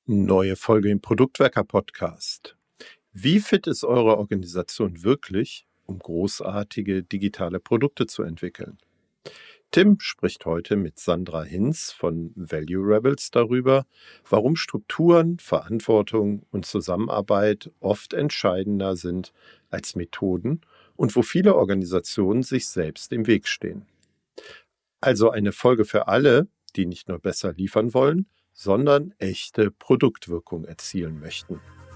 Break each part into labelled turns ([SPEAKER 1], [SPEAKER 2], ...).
[SPEAKER 1] Neue Folge im Produktwerker-Podcast. Wie fit ist eure Organisation wirklich, um großartige digitale Produkte zu entwickeln? Tim spricht heute mit Sandra Hinz von Value Rebels darüber, warum Strukturen, Verantwortung und Zusammenarbeit oft entscheidender sind als Methoden und wo viele Organisationen sich selbst im Weg stehen. Also eine Folge für alle, die nicht nur besser liefern wollen, sondern echte Produktwirkung erzielen möchten.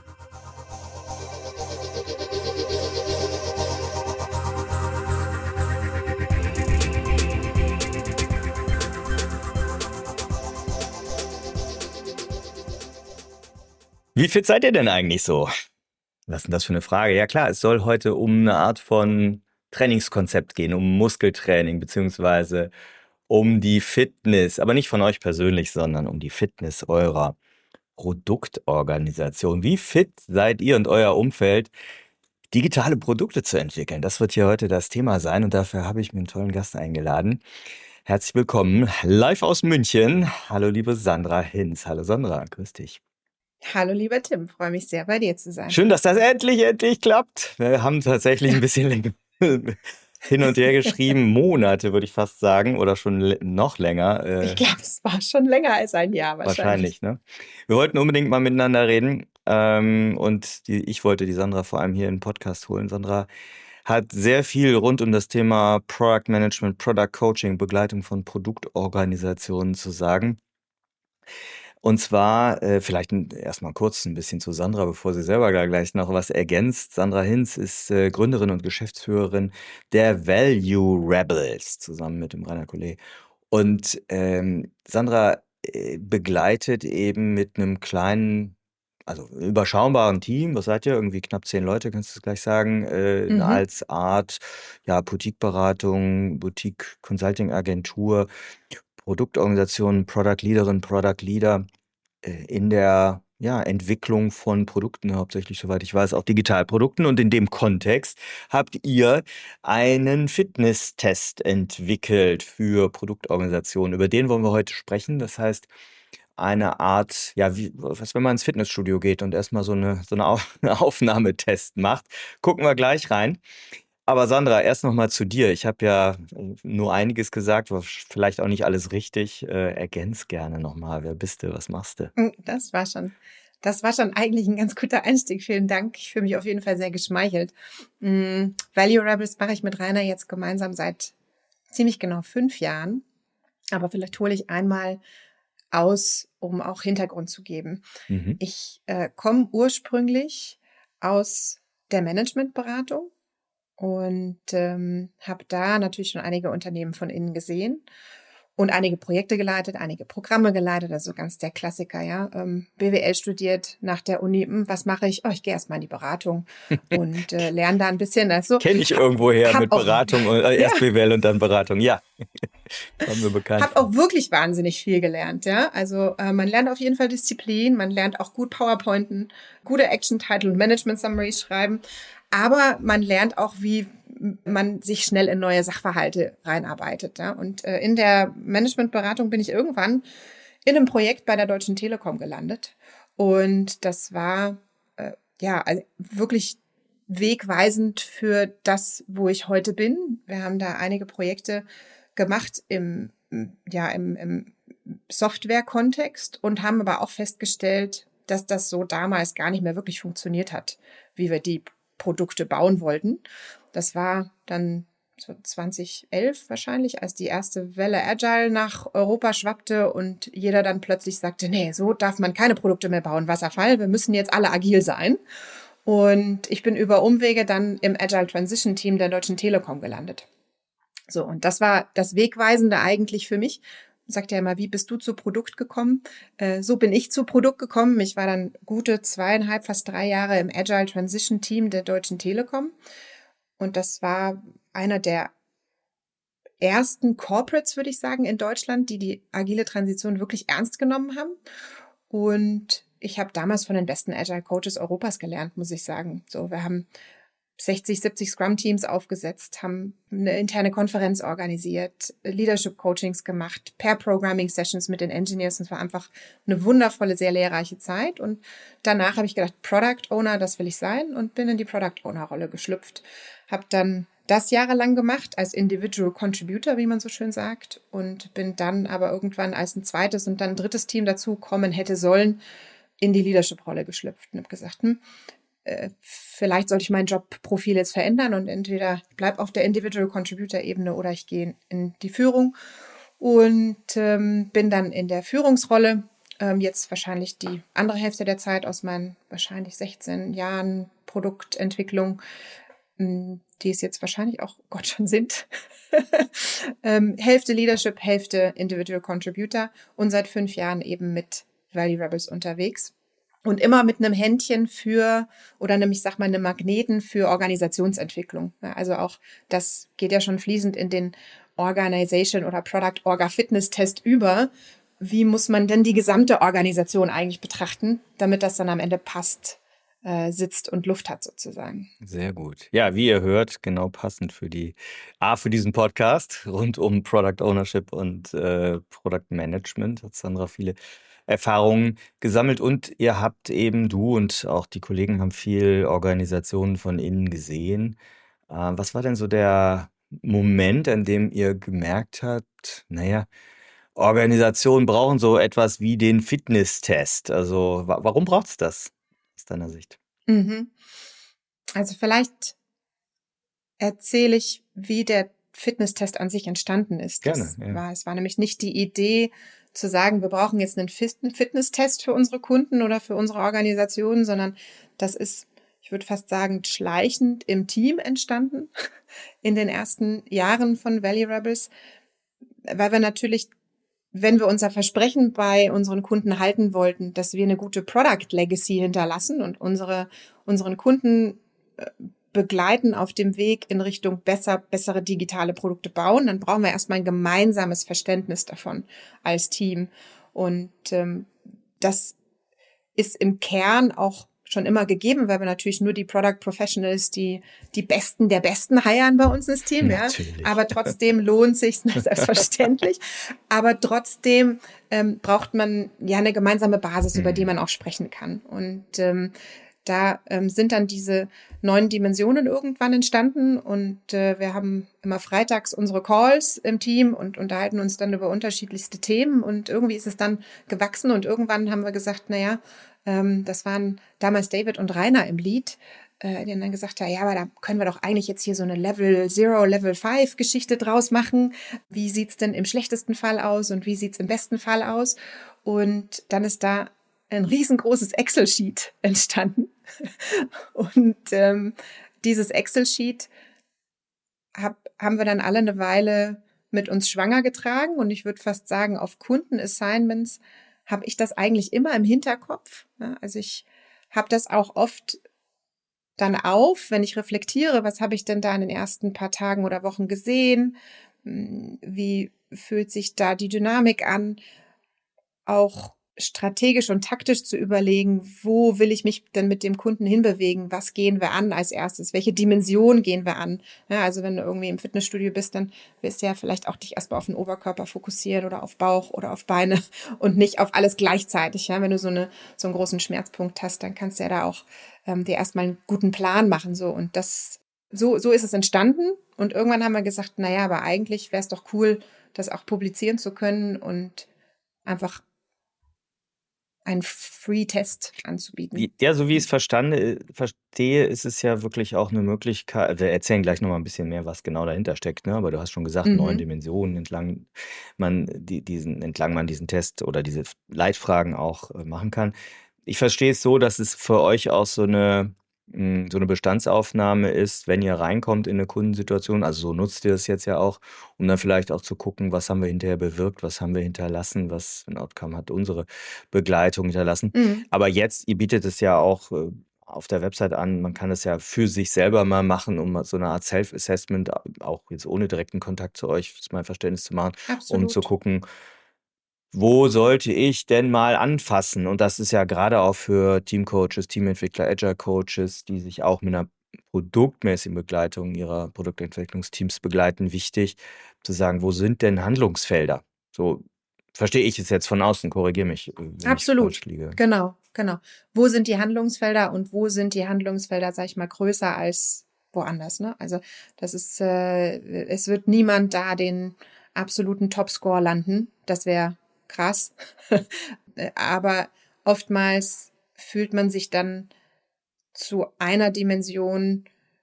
[SPEAKER 2] Wie fit seid ihr denn eigentlich so? Was ist denn das für eine Frage? Ja klar, es soll heute um eine Art von Trainingskonzept gehen, um Muskeltraining beziehungsweise um die Fitness, aber nicht von euch persönlich, sondern um die Fitness eurer Produktorganisation. Wie fit seid ihr und euer Umfeld, digitale Produkte zu entwickeln? Das wird hier heute das Thema sein und dafür habe ich mir einen tollen Gast eingeladen. Herzlich willkommen, live aus München. Hallo liebe Sandra Hinz. Hallo Sandra, grüß dich.
[SPEAKER 3] Hallo lieber Tim, freue mich sehr, bei dir zu sein.
[SPEAKER 2] Schön, dass das endlich klappt. Wir haben tatsächlich ein bisschen länger hin und her geschrieben, Monate würde ich fast sagen, oder schon noch länger.
[SPEAKER 3] Ich glaube, es war schon länger als ein Jahr wahrscheinlich.
[SPEAKER 2] Ne? Wir wollten unbedingt mal miteinander reden und ich wollte die Sandra vor allem hier in den Podcast holen. Sandra hat sehr viel rund um das Thema Product Management, Product Coaching, Begleitung von Produktorganisationen zu sagen. Und zwar, vielleicht erstmal kurz ein bisschen zu Sandra, bevor sie selber gleich noch was ergänzt. Sandra Hinz ist Gründerin und Geschäftsführerin der Value Rebels, zusammen mit dem Rainer Collet. Und Sandra begleitet eben mit einem kleinen, also überschaubaren Team, was seid ihr? Irgendwie knapp 10 Leute, kannst du gleich sagen, als Art, ja, Boutique-Beratung, Boutique-Consulting-Agentur, Produktorganisationen, Product Leaderin, Product Leader in der Entwicklung von Produkten, hauptsächlich, soweit ich weiß, auch Digitalprodukten. Und in dem Kontext habt ihr einen Fitnesstest entwickelt für Produktorganisationen. Über den wollen wir heute sprechen. Das heißt, eine Art, was, wenn man ins Fitnessstudio geht und erstmal so eine Aufnahmetest macht. Gucken wir gleich rein. Aber Sandra, erst noch mal zu dir. Ich habe ja nur einiges gesagt, aber vielleicht auch nicht alles richtig. Ergänz gerne noch mal. Wer bist du? Was machst du?
[SPEAKER 3] Das war schon eigentlich ein ganz guter Einstieg. Vielen Dank. Ich fühle mich auf jeden Fall sehr geschmeichelt. Value Rebels mache ich mit Rainer jetzt gemeinsam seit ziemlich genau 5 Jahren. Aber vielleicht hole ich einmal aus, um auch Hintergrund zu geben. Ich komme ursprünglich aus der Managementberatung und habe da natürlich schon einige Unternehmen von innen gesehen und einige Projekte geleitet, einige Programme geleitet, also ganz der Klassiker, ja. BWL studiert nach der Uni, was mache ich? Oh, ich gehe erstmal in die Beratung und lerne da ein bisschen. Also,
[SPEAKER 2] Kenne ich irgendwoher mit Beratung, erst BWL und dann Beratung, ja. Kommt mir bekannt.
[SPEAKER 3] Habe auch wirklich wahnsinnig viel gelernt, ja. Also man lernt auf jeden Fall Disziplin, man lernt auch gut PowerPointen, gute Action-Title und Management-Summaries schreiben, aber man lernt auch, wie man sich schnell in neue Sachverhalte reinarbeitet. Ja? Und in der Managementberatung bin ich irgendwann in einem Projekt bei der Deutschen Telekom gelandet. Und das war also wirklich wegweisend für das, wo ich heute bin. Wir haben da einige Projekte gemacht im Software-Kontext und haben aber auch festgestellt, dass das so damals gar nicht mehr wirklich funktioniert hat, wie wir die Produkte bauen wollten. Das war dann so 2011 wahrscheinlich, als die erste Welle Agile nach Europa schwappte und jeder dann plötzlich sagte, nee, so darf man keine Produkte mehr bauen, Wasserfall, wir müssen jetzt alle agil sein. Und ich bin über Umwege dann im Agile Transition Team der Deutschen Telekom gelandet. So, und das war das Wegweisende eigentlich für mich. Sagt ja immer, wie bist du zu Produkt gekommen? So bin ich zu Produkt gekommen. Ich war dann gute 2,5, fast 3 Jahre im Agile Transition Team der Deutschen Telekom. Und das war einer der ersten Corporates, würde ich sagen, in Deutschland, die agile Transition wirklich ernst genommen haben. Und ich habe damals von den besten Agile Coaches Europas gelernt, muss ich sagen. So, wir haben 60, 70 Scrum-Teams aufgesetzt, haben eine interne Konferenz organisiert, Leadership-Coachings gemacht, Pair-Programming-Sessions mit den Engineers. Es war einfach eine wundervolle, sehr lehrreiche Zeit. Und danach habe ich gedacht, Product Owner, das will ich sein, und bin in die Product Owner-Rolle geschlüpft. Habe dann das jahrelang gemacht als Individual Contributor, wie man so schön sagt, und bin dann aber irgendwann als ein zweites und dann ein drittes Team dazu kommen hätte sollen, in die Leadership-Rolle geschlüpft und habe gesagt, vielleicht sollte ich mein Jobprofil jetzt verändern und entweder bleib auf der Individual Contributor Ebene oder ich gehe in die Führung und bin dann in der Führungsrolle, jetzt wahrscheinlich die andere Hälfte der Zeit aus meinen wahrscheinlich 16 Jahren Produktentwicklung, die es jetzt wahrscheinlich auch Gott schon sind. Hälfte Leadership, Hälfte Individual Contributor und seit 5 Jahren eben mit Value Rebels unterwegs. Und immer mit einem Händchen für, oder nämlich, sag mal, einem Magneten für Organisationsentwicklung. Ja, also auch, das geht ja schon fließend in den Organization oder Product Orga Fitness Test über. Wie muss man denn die gesamte Organisation eigentlich betrachten, damit das dann am Ende passt, sitzt und Luft hat sozusagen.
[SPEAKER 2] Sehr gut. Ja, wie ihr hört, genau passend für diesen Podcast rund um Product Ownership und Product Management hat Sandra viele Erfahrungen gesammelt und ihr habt eben, du und auch die Kollegen haben viel Organisationen von innen gesehen. Was war denn so der Moment, an dem ihr gemerkt habt, naja, Organisationen brauchen so etwas wie den Fitnesstest. Also warum braucht es das aus deiner Sicht?
[SPEAKER 3] Also vielleicht erzähle ich, wie der Fitnesstest an sich entstanden ist.
[SPEAKER 2] Gerne, ja.
[SPEAKER 3] Es war nämlich nicht die Idee zu sagen, wir brauchen jetzt einen Fitnesstest für unsere Kunden oder für unsere Organisation, sondern das ist, ich würde fast sagen, schleichend im Team entstanden in den ersten Jahren von Value Rebels, weil wir natürlich, wenn wir unser Versprechen bei unseren Kunden halten wollten, dass wir eine gute Product Legacy hinterlassen und unseren Kunden begleiten auf dem Weg in Richtung bessere digitale Produkte bauen, dann brauchen wir erstmal ein gemeinsames Verständnis davon als Team. Und das ist im Kern auch schon immer gegeben, weil wir natürlich nur die Product Professionals, die Besten der Besten heiern bei uns ins Team. Ja. Aber trotzdem lohnt sich's selbstverständlich. Aber trotzdem braucht man ja eine gemeinsame Basis, über die man auch sprechen kann. Und da sind dann diese 9 Dimensionen irgendwann entstanden und wir haben immer freitags unsere Calls im Team und unterhalten uns dann über unterschiedlichste Themen und irgendwie ist es dann gewachsen und irgendwann haben wir gesagt, das waren damals David und Rainer im Lead, die haben dann gesagt, ja, aber da können wir doch eigentlich jetzt hier so eine Level 0, Level 5 Geschichte draus machen. Wie sieht's denn im schlechtesten Fall aus und wie sieht's im besten Fall aus? Und dann ist da ein riesengroßes Excel-Sheet entstanden. Und dieses Excel-Sheet haben wir dann alle eine Weile mit uns schwanger getragen. Und ich würde fast sagen, auf Kundenassignments habe ich das eigentlich immer im Hinterkopf. Ja, also ich habe das auch oft dann wenn ich reflektiere, was habe ich denn da in den ersten paar Tagen oder Wochen gesehen? Wie fühlt sich da die Dynamik an? Auch strategisch und taktisch zu überlegen, wo will ich mich denn mit dem Kunden hinbewegen? Was gehen wir an als erstes? Welche Dimension gehen wir an? Ja, also wenn du irgendwie im Fitnessstudio bist, dann wirst du ja vielleicht auch dich erstmal auf den Oberkörper fokussieren oder auf Bauch oder auf Beine und nicht auf alles gleichzeitig. Ja, wenn du so einen großen Schmerzpunkt hast, dann kannst du ja da auch dir erstmal einen guten Plan machen. So und so ist es entstanden. Und irgendwann haben wir gesagt, aber eigentlich wäre es doch cool, das auch publizieren zu können und einfach einen Free-Test anzubieten.
[SPEAKER 2] Ja, so wie ich es verstehe, ist es ja wirklich auch eine Möglichkeit, wir erzählen gleich nochmal ein bisschen mehr, was genau dahinter steckt, ne? Aber du hast schon gesagt, 9 Dimensionen entlang man diesen Test oder diese Leitfragen auch machen kann. Ich verstehe es so, dass es für euch auch so eine Bestandsaufnahme ist, wenn ihr reinkommt in eine Kundensituation, also so nutzt ihr das jetzt ja auch, um dann vielleicht auch zu gucken, was haben wir hinterher bewirkt, was haben wir hinterlassen, was für ein Outcome hat unsere Begleitung hinterlassen. Aber jetzt, ihr bietet es ja auch auf der Website an, man kann es ja für sich selber mal machen, um so eine Art Self-Assessment, auch jetzt ohne direkten Kontakt zu euch, ist mein Verständnis zu machen, um zu gucken, wo sollte ich denn mal anfassen? Und das ist ja gerade auch für Teamcoaches, Teamentwickler, Agile-Coaches, die sich auch mit einer produktmäßigen Begleitung ihrer Produktentwicklungsteams begleiten, wichtig zu sagen, wo sind denn Handlungsfelder? So verstehe ich es jetzt von außen, korrigiere mich, wenn ich
[SPEAKER 3] Absolut.
[SPEAKER 2] falsch liege.
[SPEAKER 3] Genau. Wo sind die Handlungsfelder und wo sind die Handlungsfelder, sag ich mal, größer als woanders, ne? Also das ist, es wird niemand da den absoluten Topscore landen. Das wäre krass. Aber oftmals fühlt man sich dann bei einer Dimension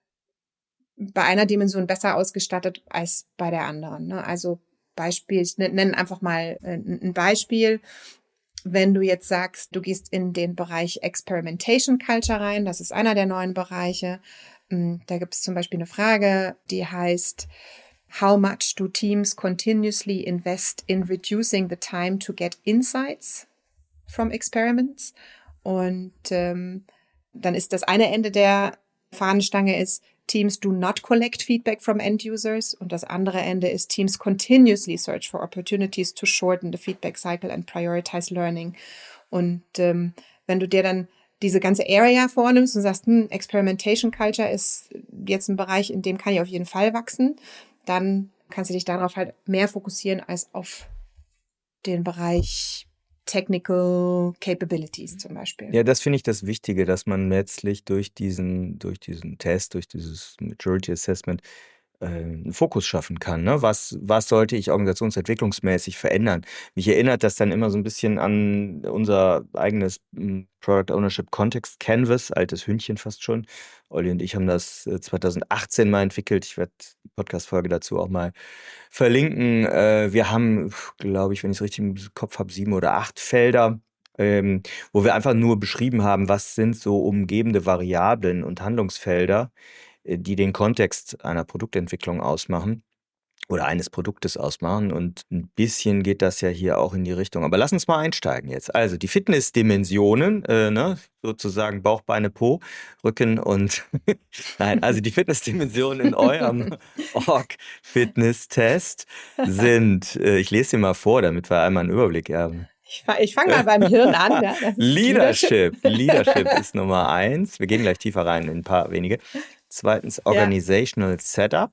[SPEAKER 3] besser ausgestattet als bei der anderen, ne? Also ich nenne einfach mal ein Beispiel. Wenn du jetzt sagst, du gehst in den Bereich Experimentation Culture rein, das ist einer der neuen Bereiche. Da gibt es zum Beispiel eine Frage, die heißt, how much do teams continuously invest in reducing the time to get insights from experiments? Und dann ist das eine Ende der Fahnenstange ist, Teams do not collect feedback from end users. Und das andere Ende ist, Teams continuously search for opportunities to shorten the feedback cycle and prioritize learning. Und wenn du dir dann diese ganze Area vornimmst und sagst, Experimentation Culture ist jetzt ein Bereich, in dem kann ich auf jeden Fall wachsen, dann kannst du dich darauf halt mehr fokussieren als auf den Bereich Technical Capabilities zum Beispiel.
[SPEAKER 2] Ja, das finde ich das Wichtige, dass man letztlich durch diesen Test, durch dieses Maturity Assessment einen Fokus schaffen kann. Ne? Was sollte ich organisationsentwicklungsmäßig verändern? Mich erinnert das dann immer so ein bisschen an unser eigenes Product Ownership Context Canvas, altes Hündchen fast schon. Olli und ich haben das 2018 mal entwickelt. Ich werde die Podcast-Folge dazu auch mal verlinken. Wir haben, glaube ich, wenn ich es richtig im Kopf habe, 7 oder 8 Felder, wo wir einfach nur beschrieben haben, was sind so umgebende Variablen und Handlungsfelder, die den Kontext einer Produktentwicklung ausmachen oder eines Produktes ausmachen. Und ein bisschen geht das ja hier auch in die Richtung. Aber lass uns mal einsteigen jetzt. Also die Fitnessdimensionen, ne, sozusagen Bauch, Beine, Po, Rücken und nein, also die Fitnessdimensionen in eurem Org-Fitness-Test sind, ich lese sie mal vor, damit wir einmal einen Überblick haben.
[SPEAKER 3] Ich fange mal beim Hirn an. Ja?
[SPEAKER 2] Leadership ist Nummer 1. Wir gehen gleich tiefer rein in ein paar wenige. 2. Organizational Setup.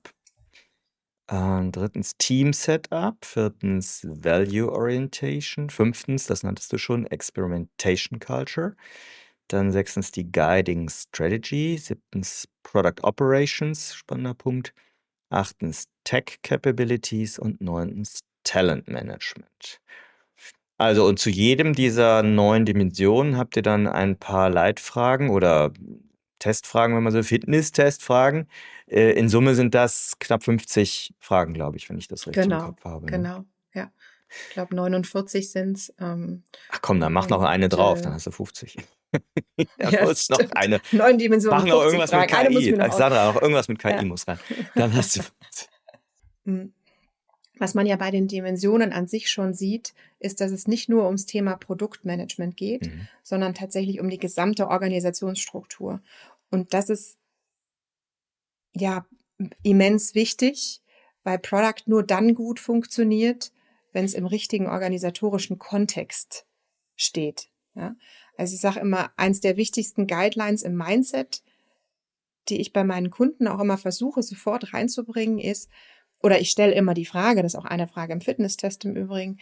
[SPEAKER 2] 3. Team Setup. 4. Value Orientation. 5. das nanntest du schon, Experimentation Culture. Dann 6. die Guiding Strategy. 7. Product Operations, spannender Punkt. 8. Tech Capabilities und 9. Talent Management. Also und zu jedem dieser 9 Dimensionen habt ihr dann ein paar Leitfragen oder Testfragen, wenn man so Fitness-Testfragen. In Summe sind das knapp 50 Fragen, glaube ich, wenn ich das richtig im Kopf habe. Ne?
[SPEAKER 3] Genau, ja. Ich glaube 49 sind es.
[SPEAKER 2] Ach komm, dann mach noch eine drauf, dann hast du 50.
[SPEAKER 3] Ja,
[SPEAKER 2] muss noch eine.
[SPEAKER 3] 9 Dimensionen.
[SPEAKER 2] Mach noch irgendwas mit KI.
[SPEAKER 3] Sandra,
[SPEAKER 2] noch irgendwas mit KI muss rein. Dann hast du 50.
[SPEAKER 3] Was man ja bei den Dimensionen an sich schon sieht, ist, dass es nicht nur ums Thema Produktmanagement geht, sondern tatsächlich um die gesamte Organisationsstruktur. Und das ist ja immens wichtig, weil Product nur dann gut funktioniert, wenn es im richtigen organisatorischen Kontext steht. Ja? Also ich sage immer, eins der wichtigsten Guidelines im Mindset, die ich bei meinen Kunden auch immer versuche, sofort reinzubringen, ist, oder ich stelle immer die Frage, das ist auch eine Frage im Fitnesstest im Übrigen,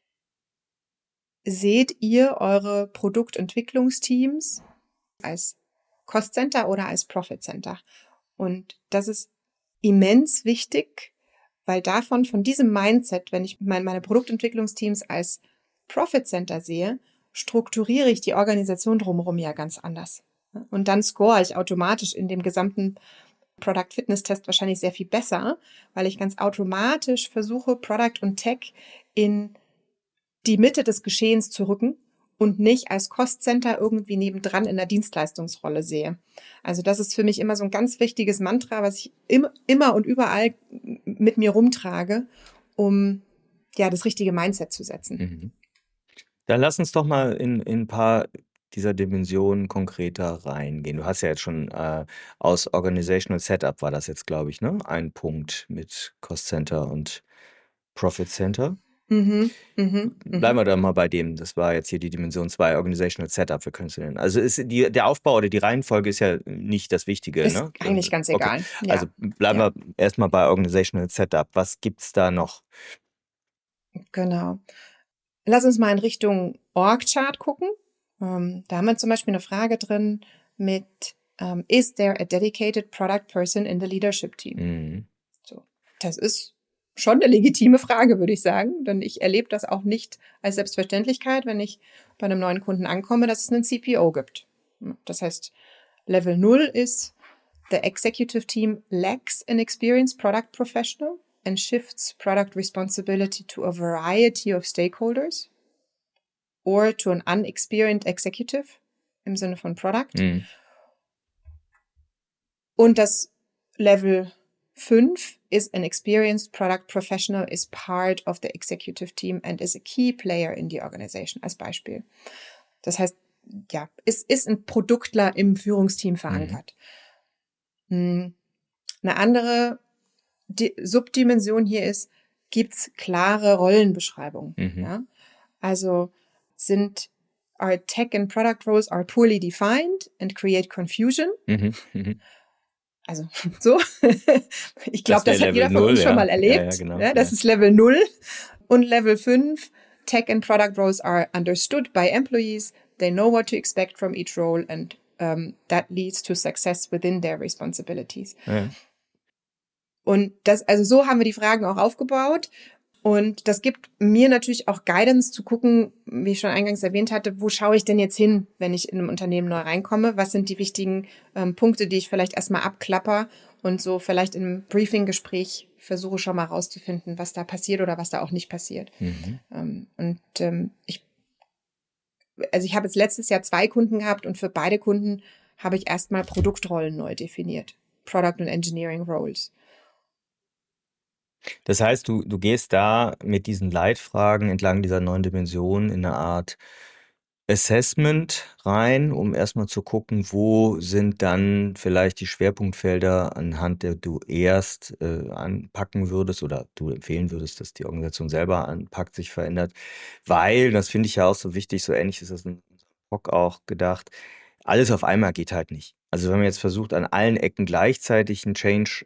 [SPEAKER 3] seht ihr eure Produktentwicklungsteams als Cost Center oder als Profit Center? Und das ist immens wichtig, weil von diesem Mindset, wenn ich meine Produktentwicklungsteams als Profit Center sehe, strukturiere ich die Organisation drumherum ja ganz anders. Und dann score ich automatisch in dem gesamten Product Fitness Test wahrscheinlich sehr viel besser, weil ich ganz automatisch versuche, Product und Tech in die Mitte des Geschehens zu rücken und nicht als Cost Center irgendwie nebendran in der Dienstleistungsrolle sehe. Also das ist für mich immer so ein ganz wichtiges Mantra, was ich immer und überall mit mir rumtrage, um ja das richtige Mindset zu setzen.
[SPEAKER 2] Dann lass uns doch mal in ein paar dieser Dimensionen konkreter reingehen. Du hast ja jetzt schon aus Organizational Setup war das jetzt, glaube ich, ne? Ein Punkt mit Cost Center und Profit Center. Bleiben wir da mal bei dem. Das war jetzt hier die Dimension 2, Organizational Setup, wir können es nennen. Also der Aufbau oder die Reihenfolge ist ja nicht das Wichtige.
[SPEAKER 3] Ist
[SPEAKER 2] ne?
[SPEAKER 3] eigentlich ganz egal.
[SPEAKER 2] Okay.
[SPEAKER 3] Ja.
[SPEAKER 2] Also bleiben wir erstmal bei Organizational Setup. Was gibt's da noch?
[SPEAKER 3] Genau. Lass uns mal in Richtung Org-Chart gucken. Da haben wir zum Beispiel eine Frage drin mit Is there a dedicated product person in the leadership team? So, das ist schon eine legitime Frage, würde ich sagen, denn ich erlebe das auch nicht als Selbstverständlichkeit, wenn ich bei einem neuen Kunden ankomme, dass es einen CPO gibt. Das heißt, Level 0 ist the executive team lacks an experienced product professional and shifts product responsibility to a variety of stakeholders or to an unexperienced executive im Sinne von Product. Und das Level 5 is an experienced product professional is part of the executive team and is a key player in the organization, als Beispiel. Das heißt, ja, es ist ein Produktler im Führungsteam verankert. Eine andere Subdimension hier ist, gibt's klare Rollenbeschreibungen. Ja? Also our tech and product roles are poorly defined and create confusion. Also so. Ich glaube, das hat jeder von uns schon mal erlebt.
[SPEAKER 2] Ja, genau.
[SPEAKER 3] Das ist Level 0. Und Level 5, Tech and Product Roles are understood by employees. They know what to expect from each role and that leads to success within their responsibilities.
[SPEAKER 2] Ja.
[SPEAKER 3] Und also so haben wir die Fragen auch aufgebaut. Und das gibt mir natürlich auch Guidance zu gucken, wie ich schon eingangs erwähnt hatte, wo schaue ich denn jetzt hin, wenn ich in einem Unternehmen neu reinkomme? Was sind die wichtigen Punkte, die ich vielleicht erstmal abklapper und so vielleicht im Briefing-Gespräch versuche schon mal rauszufinden, was da passiert oder was da auch nicht passiert. Ich habe jetzt letztes Jahr 2 Kunden gehabt und für beide Kunden habe ich erstmal Produktrollen neu definiert. Product und Engineering Roles.
[SPEAKER 2] Das heißt, du gehst da mit diesen Leitfragen entlang dieser 9 Dimensionen in eine Art Assessment rein, um erstmal zu gucken, wo sind dann vielleicht die Schwerpunktfelder, anhand der du erst anpacken würdest oder du empfehlen würdest, dass die Organisation selber anpackt, sich verändert. Weil, das finde ich ja auch so wichtig, so ähnlich ist das in POC auch gedacht, alles auf einmal geht halt nicht. Also wenn man jetzt versucht, an allen Ecken gleichzeitig einen Change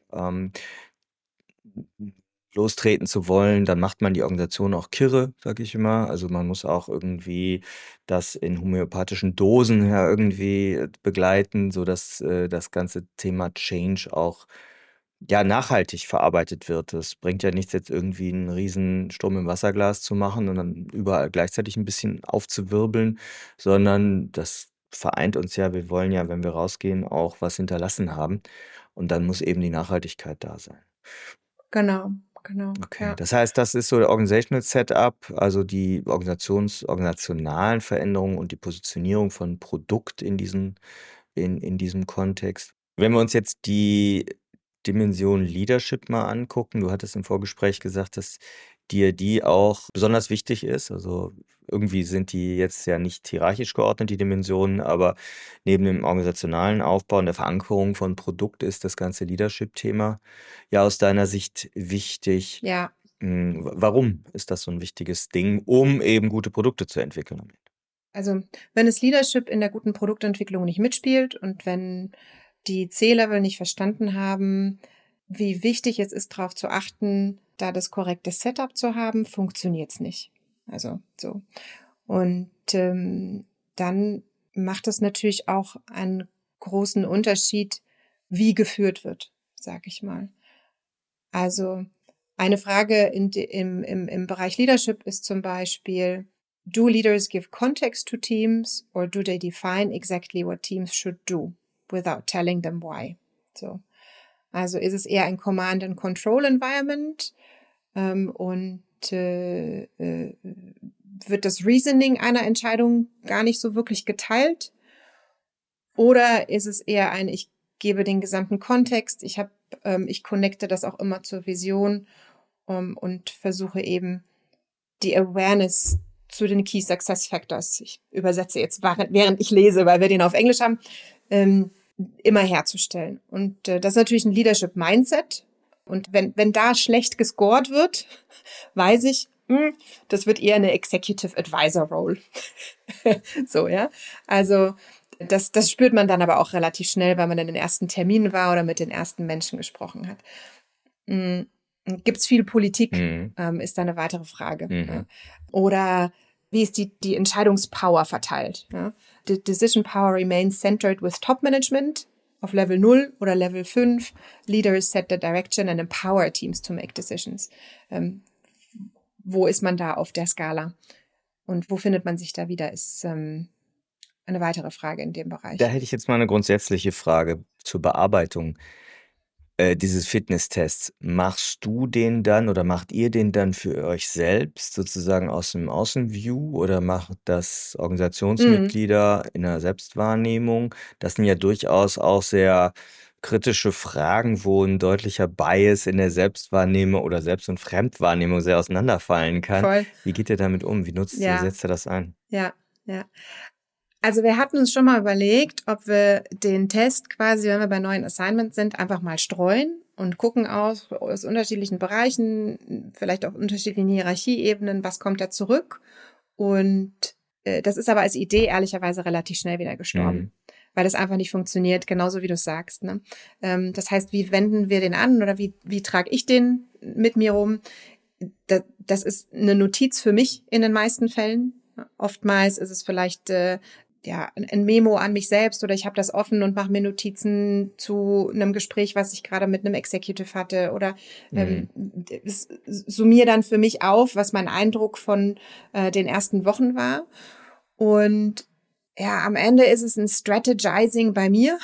[SPEAKER 2] lostreten zu wollen, dann macht man die Organisation auch kirre, sag ich immer. Also man muss auch irgendwie das in homöopathischen Dosen ja irgendwie begleiten, sodass das ganze Thema Change auch ja nachhaltig verarbeitet wird. Es bringt ja nichts, jetzt irgendwie einen riesen Sturm im Wasserglas zu machen und dann überall gleichzeitig ein bisschen aufzuwirbeln, sondern das vereint uns ja, wir wollen ja, wenn wir rausgehen, auch was hinterlassen haben. Und dann muss eben die Nachhaltigkeit da sein.
[SPEAKER 3] Genau.
[SPEAKER 2] Okay,
[SPEAKER 3] Ja.
[SPEAKER 2] das heißt, das ist so der Organizational Setup, also die organisationalen Veränderungen und die Positionierung von Produkt in diesem Kontext. Wenn wir uns jetzt die Dimension Leadership mal angucken, du hattest im Vorgespräch gesagt, dass dir die auch besonders wichtig ist. Also irgendwie sind die jetzt ja nicht hierarchisch geordnet, die Dimensionen, aber neben dem organisationalen Aufbau und der Verankerung von Produkt ist das ganze Leadership-Thema ja aus deiner Sicht wichtig.
[SPEAKER 3] Ja.
[SPEAKER 2] Warum ist das so ein wichtiges Ding, um eben gute Produkte zu entwickeln?
[SPEAKER 3] Also wenn das Leadership in der guten Produktentwicklung nicht mitspielt und wenn die C-Level nicht verstanden haben, wie wichtig es ist, darauf zu achten, da das korrekte Setup zu haben, funktioniert es nicht. Also so. Und dann macht es natürlich auch einen großen Unterschied, wie geführt wird, sag ich mal. Also eine Frage im Bereich Leadership ist zum Beispiel, do leaders give context to teams or do they define exactly what teams should do without telling them why? So. Also ist es eher ein Command-and-Control-Environment und wird das Reasoning einer Entscheidung gar nicht so wirklich geteilt? Oder ist es eher ich gebe den gesamten Kontext, ich connecte das auch immer zur Vision und versuche eben die Awareness zu den Key Success Factors, ich übersetze jetzt, während ich lese, weil wir den auf Englisch haben, immer herzustellen. Und das ist natürlich ein Leadership-Mindset. Und wenn da schlecht gescored wird, weiß ich, Das wird eher eine Executive Advisor Role. So, ja. Also das spürt man dann aber auch relativ schnell, weil man in den ersten Terminen war oder mit den ersten Menschen gesprochen hat. Gibt es viel Politik, ist da eine weitere Frage. Ja. Oder wie ist die Entscheidungspower verteilt? Ja? The decision power remains centered with top management auf Level 0 oder Level 5. Leaders set the direction and empower teams to make decisions. Wo ist man da auf der Skala? Und wo findet man sich da wieder, ist eine weitere Frage in dem Bereich.
[SPEAKER 2] Da hätte ich jetzt mal eine grundsätzliche Frage zur Bearbeitung dieses Fitnesstests. Machst du den dann oder macht ihr den dann für euch selbst sozusagen aus dem Außenview oder macht das Organisationsmitglieder in einer Selbstwahrnehmung? Das sind ja durchaus auch sehr kritische Fragen, wo ein deutlicher Bias in der Selbstwahrnehmung oder Selbst- und Fremdwahrnehmung sehr auseinanderfallen kann.
[SPEAKER 3] Voll.
[SPEAKER 2] Wie geht ihr damit um? Wie setzt ihr das ein?
[SPEAKER 3] Ja. Also wir hatten uns schon mal überlegt, ob wir den Test quasi, wenn wir bei neuen Assignments sind, einfach mal streuen und gucken aus unterschiedlichen Bereichen, vielleicht auf unterschiedlichen Hierarchieebenen, was kommt da zurück. Und das ist aber als Idee ehrlicherweise relativ schnell wieder gestorben, weil das einfach nicht funktioniert, genauso wie du sagst. Ne? Das heißt, wie wenden wir den an oder wie trage ich den mit mir rum? Das ist eine Notiz für mich in den meisten Fällen. Oftmals ist es vielleicht ein Memo an mich selbst oder ich habe das offen und mache mir Notizen zu einem Gespräch, was ich gerade mit einem Executive hatte oder summiere dann für mich auf, was mein Eindruck von den ersten Wochen war. Und ja, am Ende ist es ein Strategizing bei mir,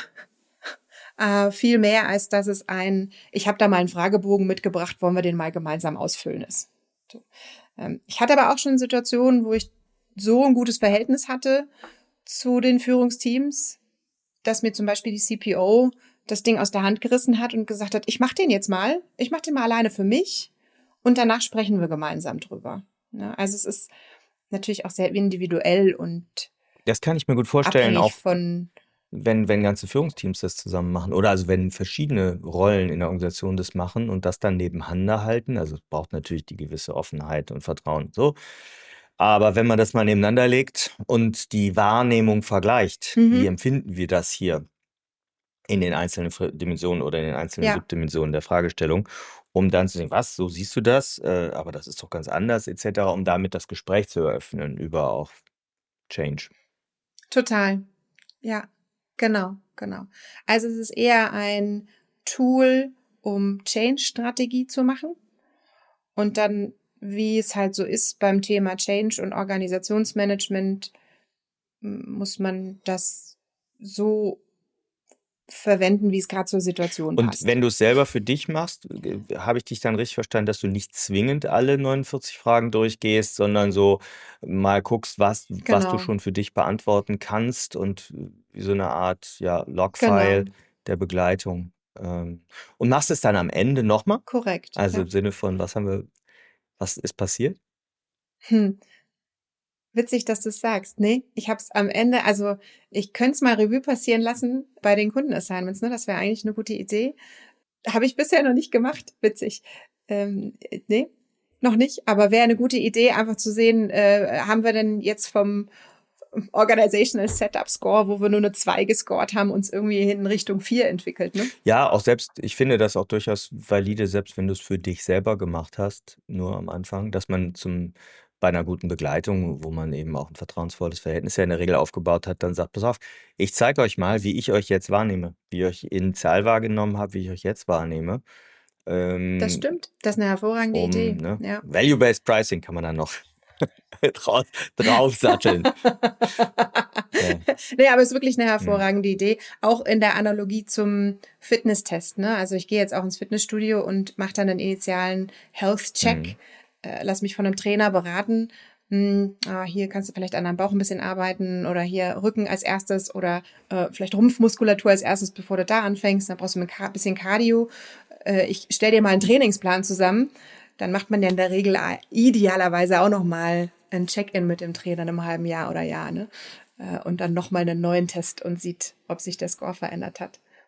[SPEAKER 3] viel mehr als dass es ich habe da mal einen Fragebogen mitgebracht, wollen wir den mal gemeinsam ausfüllen ist. So. Ich hatte aber auch schon Situationen, wo ich so ein gutes Verhältnis hatte zu den Führungsteams, dass mir zum Beispiel die CPO das Ding aus der Hand gerissen hat und gesagt hat, ich mache den mal alleine für mich und danach sprechen wir gemeinsam drüber. Ja, also es ist natürlich auch sehr individuell und
[SPEAKER 2] das kann ich mir gut vorstellen, auch
[SPEAKER 3] von
[SPEAKER 2] wenn ganze Führungsteams das zusammen machen oder also wenn verschiedene Rollen in der Organisation das machen und das dann nebeneinander halten, also es braucht natürlich die gewisse Offenheit und Vertrauen, so. Aber wenn man das mal nebeneinander legt und die Wahrnehmung vergleicht, wie empfinden wir das hier in den einzelnen Dimensionen oder in den einzelnen Subdimensionen der Fragestellung, um dann zu sagen, was, so siehst du das, aber das ist doch ganz anders etc., um damit das Gespräch zu eröffnen über auch Change.
[SPEAKER 3] Total, ja, genau. Also es ist eher ein Tool, um Change-Strategie zu machen und dann, wie es halt so ist beim Thema Change und Organisationsmanagement, muss man das so verwenden, wie es gerade zur Situation passt.
[SPEAKER 2] Und wenn du es selber für dich machst, habe ich dich dann richtig verstanden, dass du nicht zwingend alle 49 Fragen durchgehst, sondern so mal guckst, was du schon für dich beantworten kannst und wie so eine Art Logfile der Begleitung. Und machst es dann am Ende nochmal?
[SPEAKER 3] Korrekt.
[SPEAKER 2] Also im Sinne von, was ist passiert?
[SPEAKER 3] Witzig, dass du es sagst. Nee, ich habe es am Ende, also ich könnte es mal Revue passieren lassen bei den Kundenassignments, ne? Das wäre eigentlich eine gute Idee. Habe ich bisher noch nicht gemacht. Witzig. Nee, noch nicht. Aber wäre eine gute Idee, einfach zu sehen, haben wir denn jetzt vom Organizational Setup Score, wo wir nur eine 2 gescored haben, uns irgendwie in Richtung 4 entwickelt, ne?
[SPEAKER 2] Ja, auch selbst, ich finde das auch durchaus valide, selbst wenn du es für dich selber gemacht hast, nur am Anfang, dass man bei einer guten Begleitung, wo man eben auch ein vertrauensvolles Verhältnis ja in der Regel aufgebaut hat, dann sagt, pass auf, ich zeige euch mal, wie ich euch jetzt wahrnehme, wie ich euch initial wahrgenommen habe, wie ich euch jetzt wahrnehme.
[SPEAKER 3] Das stimmt, das ist eine hervorragende Idee.
[SPEAKER 2] Ne?
[SPEAKER 3] Ja.
[SPEAKER 2] Value-Based Pricing kann man dann noch draufsatteln.
[SPEAKER 3] Nee, aber es ist wirklich eine hervorragende Idee. Auch in der Analogie zum Fitnesstest. Ne? Also ich gehe jetzt auch ins Fitnessstudio und mache dann einen initialen Health-Check. Lass mich von einem Trainer beraten. Hier kannst du vielleicht an deinem Bauch ein bisschen arbeiten oder hier Rücken als erstes oder vielleicht Rumpfmuskulatur als erstes, bevor du da anfängst. Dann brauchst du ein bisschen Cardio. Ich stelle dir mal einen Trainingsplan zusammen. Dann macht man ja in der Regel idealerweise auch nochmal ein Check-in mit dem Trainer in einem halben Jahr oder Jahr, ne? Und dann nochmal einen neuen Test und sieht, ob sich der Score verändert hat.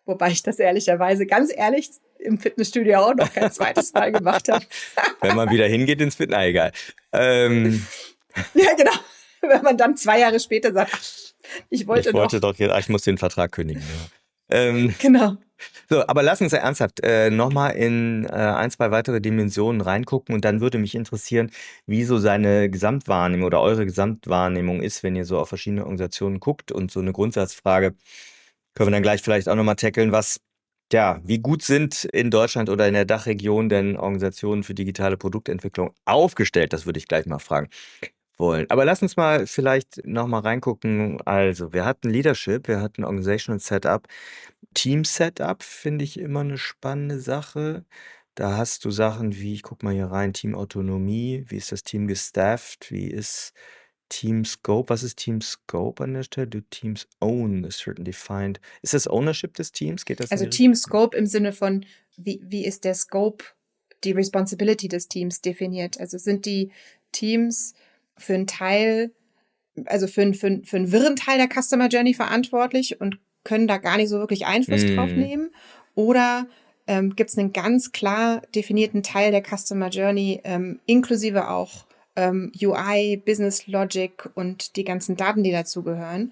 [SPEAKER 3] Wobei ich das ehrlicherweise, ganz ehrlich, im Fitnessstudio auch noch kein zweites Mal gemacht habe.
[SPEAKER 2] Wenn man wieder hingeht ins Fitness, egal.
[SPEAKER 3] Ja, genau. Wenn man dann 2 Jahre später sagt, ach, ich wollte
[SPEAKER 2] doch jetzt, ich muss den Vertrag kündigen. Ja.
[SPEAKER 3] Genau.
[SPEAKER 2] So, aber lass uns ja ernsthaft nochmal in 1, 2 weitere Dimensionen reingucken und dann würde mich interessieren, wie so seine Gesamtwahrnehmung oder eure Gesamtwahrnehmung ist, wenn ihr so auf verschiedene Organisationen guckt, und so eine Grundsatzfrage können wir dann gleich vielleicht auch nochmal tackeln, wie gut sind in Deutschland oder in der Dachregion denn Organisationen für digitale Produktentwicklung aufgestellt? Das würde ich gleich mal fragen wollen. Aber lass uns mal vielleicht nochmal reingucken. Also, wir hatten Leadership, wir hatten Organizational Setup. Team-Setup finde ich immer eine spannende Sache. Da hast du Sachen wie, ich gucke mal hier rein, Teamautonomie, wie ist das Team gestafft, wie ist Team Scope, was ist Team Scope an der Stelle? Do Teams own a certain defined? Ist das Ownership des Teams? Geht das in
[SPEAKER 3] Also
[SPEAKER 2] die
[SPEAKER 3] Team Scope im Sinne von, wie ist der Scope, die Responsibility des Teams definiert? Also sind die Teams für einen Teil, also für einen wirren Teil der Customer Journey verantwortlich und können da gar nicht so wirklich Einfluss drauf nehmen? Oder gibt es einen ganz klar definierten Teil der Customer Journey, inklusive auch UI, Business Logic und die ganzen Daten, die dazugehören?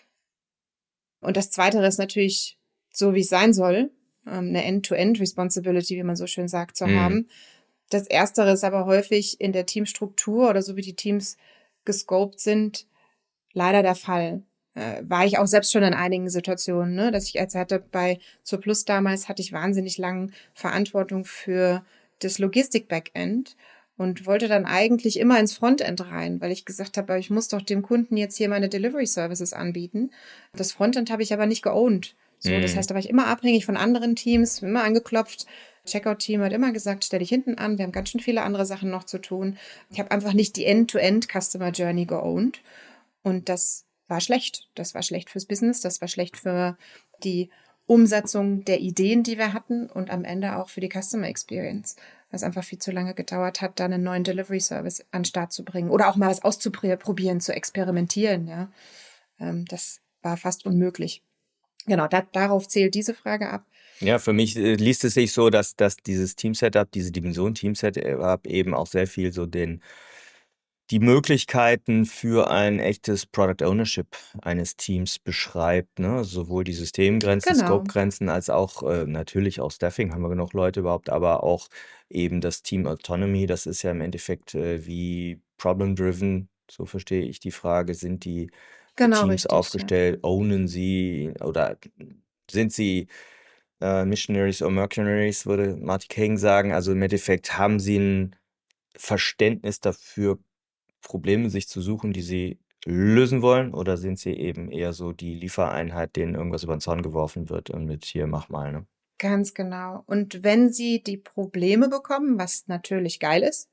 [SPEAKER 3] Und das Zweite ist natürlich, so wie es sein soll, eine End-to-End-Responsibility, wie man so schön sagt, zu haben. Das Erstere ist aber häufig in der Teamstruktur oder so wie die Teams gescoped sind, leider der Fall. War ich auch selbst schon in einigen Situationen, ne? Dass ich, als hatte zur Plus damals, hatte ich wahnsinnig lang Verantwortung für das Logistik-Backend und wollte dann eigentlich immer ins Frontend rein, weil ich gesagt habe, ich muss doch dem Kunden jetzt hier meine Delivery Services anbieten. Das Frontend habe ich aber nicht geowned. So, das heißt, da war ich immer abhängig von anderen Teams, immer angeklopft. Checkout-Team hat immer gesagt, stell dich hinten an, wir haben ganz schön viele andere Sachen noch zu tun. Ich habe einfach nicht die End-to-End Customer Journey geowned. Und das war schlecht. Das war schlecht fürs Business, das war schlecht für die Umsetzung der Ideen, die wir hatten und am Ende auch für die Customer Experience, was einfach viel zu lange gedauert hat, dann einen neuen Delivery Service an den Start zu bringen oder auch mal was auszuprobieren, zu experimentieren. Ja, das war fast unmöglich. Genau, darauf zählt diese Frage ab.
[SPEAKER 2] Ja, für mich liest es sich so, dass dieses Team-Setup, diese Dimension Team-Setup eben auch sehr viel so die Möglichkeiten für ein echtes Product Ownership eines Teams beschreibt, ne? Sowohl die Systemgrenzen,
[SPEAKER 3] Genau.
[SPEAKER 2] Scope-Grenzen, als auch natürlich auch Staffing, haben wir genug Leute überhaupt, aber auch eben das Team Autonomy, das ist ja im Endeffekt wie Problem-Driven, so verstehe ich die Frage, sind die
[SPEAKER 3] Genau,
[SPEAKER 2] Teams
[SPEAKER 3] richtig,
[SPEAKER 2] aufgestellt, ownen sie oder sind sie Missionaries or Mercenaries, würde Marty Kagan sagen, also im Endeffekt haben sie ein Verständnis dafür, Probleme sich zu suchen, die sie lösen wollen, oder sind sie eben eher so die Liefereinheit, denen irgendwas über den Zaun geworfen wird und mit hier, mach mal, ne?
[SPEAKER 3] Ganz genau. Und wenn sie die Probleme bekommen, was natürlich geil ist,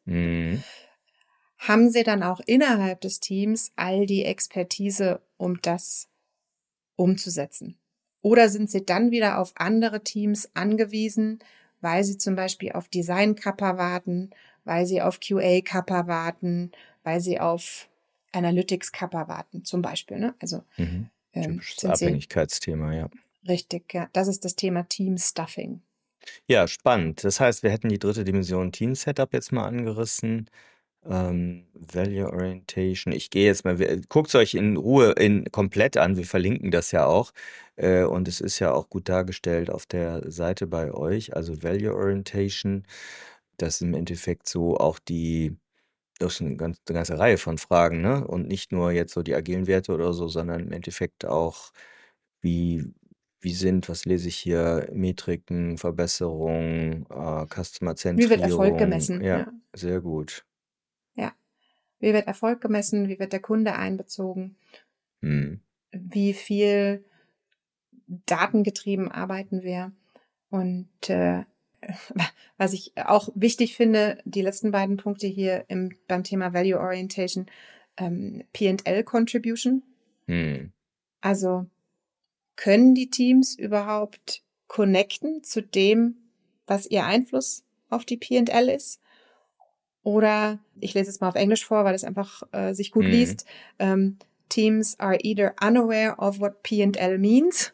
[SPEAKER 3] haben sie dann auch innerhalb des Teams all die Expertise, um das umzusetzen? Oder sind sie dann wieder auf andere Teams angewiesen, weil sie zum Beispiel auf Design-Kappa warten, weil sie auf QA-Kappa warten, weil sie auf Analytics-Kappa warten, zum Beispiel, ne? Also
[SPEAKER 2] Typisches
[SPEAKER 3] sind sie
[SPEAKER 2] Abhängigkeitsthema, ja.
[SPEAKER 3] richtig, ja. Das ist das Thema Team-Stuffing.
[SPEAKER 2] Ja, spannend. Das heißt, wir hätten die dritte Dimension Team-Setup jetzt mal angerissen. Value Orientation. Ich gehe jetzt mal, guckt es euch in Ruhe komplett an. Wir verlinken das ja auch. Und es ist ja auch gut dargestellt auf der Seite bei euch. Also Value Orientation, das ist im Endeffekt so auch das ist eine ganze Reihe von Fragen, ne? Und nicht nur jetzt so die agilen Werte oder so, sondern im Endeffekt auch, was lese ich hier? Metriken, Verbesserung, Customer-Zentrierung.
[SPEAKER 3] Wie wird Erfolg gemessen?
[SPEAKER 2] Ja, sehr gut.
[SPEAKER 3] Ja. Wie wird Erfolg gemessen? Wie wird der Kunde einbezogen? Wie viel datengetrieben arbeiten wir? Und was ich auch wichtig finde, die letzten beiden Punkte hier beim Thema Value Orientation, P&L Contribution. Also können die Teams überhaupt connecten zu dem, was ihr Einfluss auf die P&L ist? Oder, ich lese es mal auf Englisch vor, weil es einfach sich gut liest, Teams are either unaware of what P&L means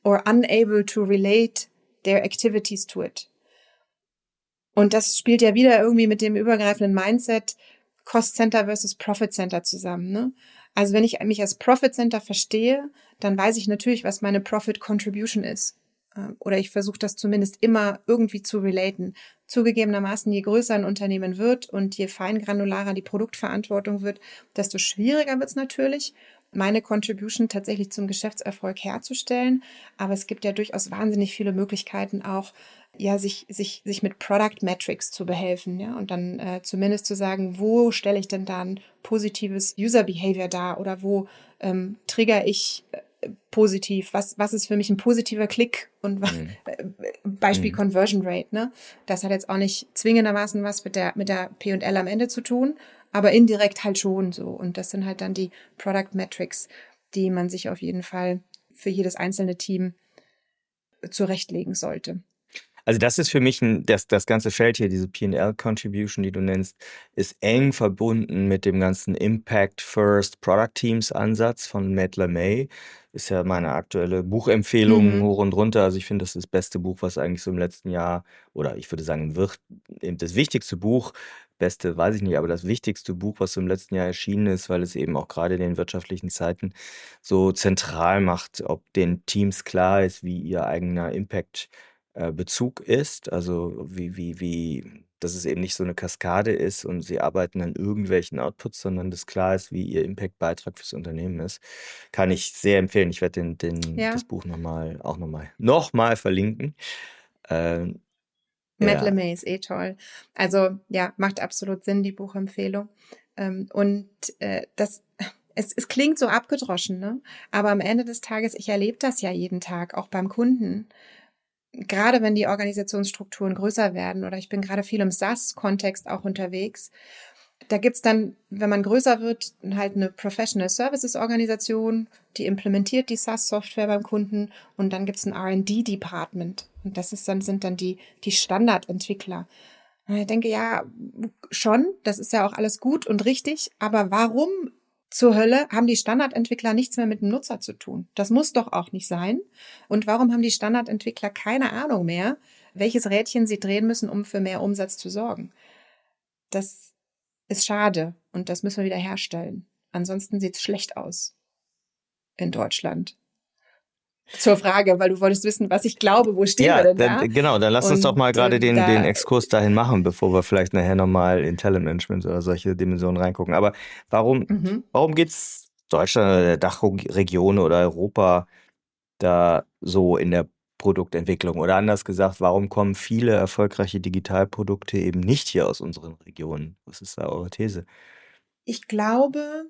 [SPEAKER 3] or unable to relate their activities to it. Und das spielt ja wieder irgendwie mit dem übergreifenden Mindset Cost Center versus Profit Center zusammen, ne? Also wenn ich mich als Profit Center verstehe, dann weiß ich natürlich, was meine Profit Contribution ist. Oder ich versuche das zumindest immer irgendwie zu relaten. Zugegebenermaßen, je größer ein Unternehmen wird und je feingranularer die Produktverantwortung wird, desto schwieriger wird es natürlich, meine Contribution tatsächlich zum Geschäftserfolg herzustellen. Aber es gibt ja durchaus wahnsinnig viele Möglichkeiten auch, ja, sich mit Product Metrics zu behelfen, ja, und dann zumindest zu sagen, wo stelle ich denn da ein positives User Behavior dar oder wo trigger ich positiv, was ist für mich ein positiver Klick und Beispiel Conversion Rate, ne? Das hat jetzt auch nicht zwingendermaßen was mit der P&L am Ende zu tun, aber indirekt halt schon so. Und das sind halt dann die Product Metrics, die man sich auf jeden Fall für jedes einzelne Team zurechtlegen sollte.
[SPEAKER 2] Also das ist für mich das ganze Feld hier, diese P&L-Contribution, die du nennst, ist eng verbunden mit dem ganzen Impact First Product Teams Ansatz von Matt LeMay. Ist ja meine aktuelle Buchempfehlung hoch und runter. Also ich finde, das ist das beste Buch, was eigentlich so im letzten Jahr, oder ich würde sagen, wird eben das wichtigste Buch, beste weiß ich nicht, aber das wichtigste Buch, was so im letzten Jahr erschienen ist, weil es eben auch gerade in den wirtschaftlichen Zeiten so zentral macht, ob den Teams klar ist, wie ihr eigener Impact Bezug ist, also dass es eben nicht so eine Kaskade ist und sie arbeiten an irgendwelchen Outputs, sondern dass klar ist, wie ihr Impact-Beitrag fürs Unternehmen ist, kann ich sehr empfehlen. Ich werde das Buch nochmal verlinken.
[SPEAKER 3] Matt LeMay ist toll. Also ja, macht absolut Sinn, die Buchempfehlung. Es klingt so abgedroschen, ne? Aber am Ende des Tages, ich erlebe das ja jeden Tag, auch beim Kunden. Gerade wenn die Organisationsstrukturen größer werden oder ich bin gerade viel im SaaS-Kontext auch unterwegs, da gibt's dann, wenn man größer wird, halt eine Professional Services Organisation, die implementiert die SaaS-Software beim Kunden und dann gibt's ein R&D-Department und sind dann die Standardentwickler. Und ich denke, ja, schon, das ist ja auch alles gut und richtig, aber warum zur Hölle haben die Standardentwickler nichts mehr mit dem Nutzer zu tun? Das muss doch auch nicht sein. Und warum haben die Standardentwickler keine Ahnung mehr, welches Rädchen sie drehen müssen, um für mehr Umsatz zu sorgen? Das ist schade und das müssen wir wieder herstellen. Ansonsten sieht's schlecht aus in Deutschland. Zur Frage, weil du wolltest wissen, was ich glaube, wo stehen wir denn da?
[SPEAKER 2] Genau, dann lass uns doch mal gerade den Exkurs dahin machen, bevor wir vielleicht nachher nochmal in Talentmanagement oder solche Dimensionen reingucken. Aber warum geht's Deutschland oder der Dachregion oder Europa da so in der Produktentwicklung? Oder anders gesagt, warum kommen viele erfolgreiche Digitalprodukte eben nicht hier aus unseren Regionen? Was ist da eure These?
[SPEAKER 3] Ich glaube,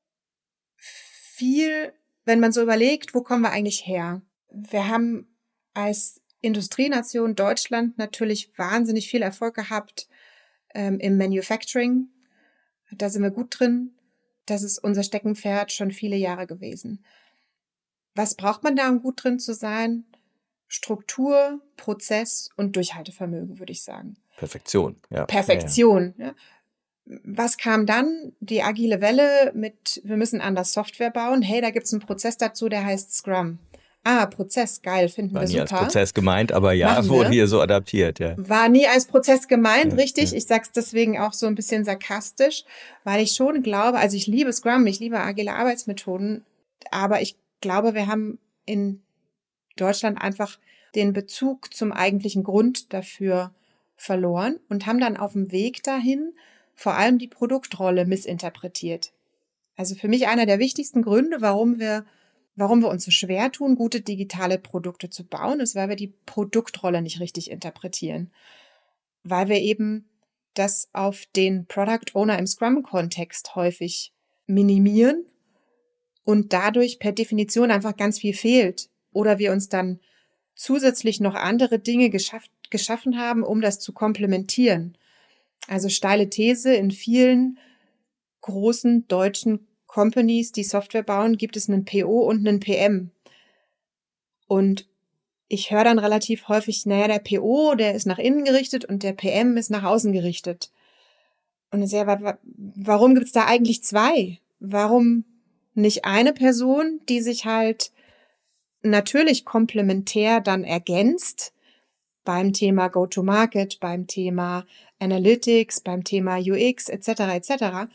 [SPEAKER 3] wenn man so überlegt, wo kommen wir eigentlich her? Wir haben als Industrienation Deutschland natürlich wahnsinnig viel Erfolg gehabt im Manufacturing. Da sind wir gut drin. Das ist unser Steckenpferd schon viele Jahre gewesen. Was braucht man da, um gut drin zu sein? Struktur, Prozess und Durchhaltevermögen, würde ich sagen.
[SPEAKER 2] Perfektion, ja.
[SPEAKER 3] Perfektion, ja. Was kam dann? Die agile Welle mit, wir müssen anders Software bauen. Hey, da gibt's einen Prozess dazu, der heißt Scrum. Prozess, geil, finden wir super.
[SPEAKER 2] War nie als Prozess gemeint, aber ja, wurde hier so adaptiert, ja.
[SPEAKER 3] War nie als Prozess gemeint, richtig. Ja. Ich sag's deswegen auch so ein bisschen sarkastisch, weil ich schon glaube, also ich liebe Scrum, ich liebe agile Arbeitsmethoden, aber ich glaube, wir haben in Deutschland einfach den Bezug zum eigentlichen Grund dafür verloren und haben dann auf dem Weg dahin vor allem die Produktrolle missinterpretiert. Also für mich einer der wichtigsten Gründe, warum wir uns so schwer tun, gute digitale Produkte zu bauen, ist, weil wir die Produktrolle nicht richtig interpretieren. Weil wir eben das auf den Product Owner im Scrum-Kontext häufig minimieren und dadurch per Definition einfach ganz viel fehlt. Oder wir uns dann zusätzlich noch andere Dinge geschaffen haben, um das zu komplementieren. Also steile These, in vielen großen deutschen Companies, die Software bauen, gibt es einen PO und einen PM. Und ich höre dann relativ häufig, der PO, der ist nach innen gerichtet und der PM ist nach außen gerichtet. Und ich sage, warum gibt es da eigentlich zwei? Warum nicht eine Person, die sich halt natürlich komplementär dann ergänzt beim Thema Go-to-Market, beim Thema Analytics, beim Thema UX etc. etc.